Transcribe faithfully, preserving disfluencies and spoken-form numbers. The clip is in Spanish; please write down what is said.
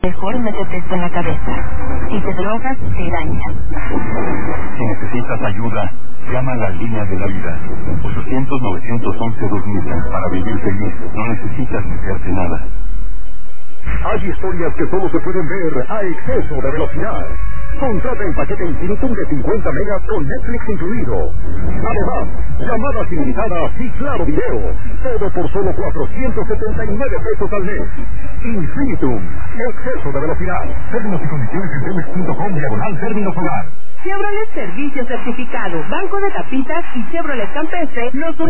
Mejor métete esto en la cabeza. Si te drogas, te dañas. Si necesitas ayuda, llama a la línea de la vida. ochocientos, novecientos once, dos mil. Para vivir feliz, no necesitas meterte nada. Hay historias que solo se pueden ver a exceso de velocidad. Contrata el paquete Infinitum de cincuenta megas con Netflix incluido. Además, llamadas ilimitadas y claro video. Todo por solo cuatrocientos setenta y nueve pesos al mes. Infinitum, exceso de velocidad. Términos y condiciones en telmex punto com diagonal término solar. Chevrolet Servicio Certificado, Banco de Tapitas y Chevrolet Campestre, los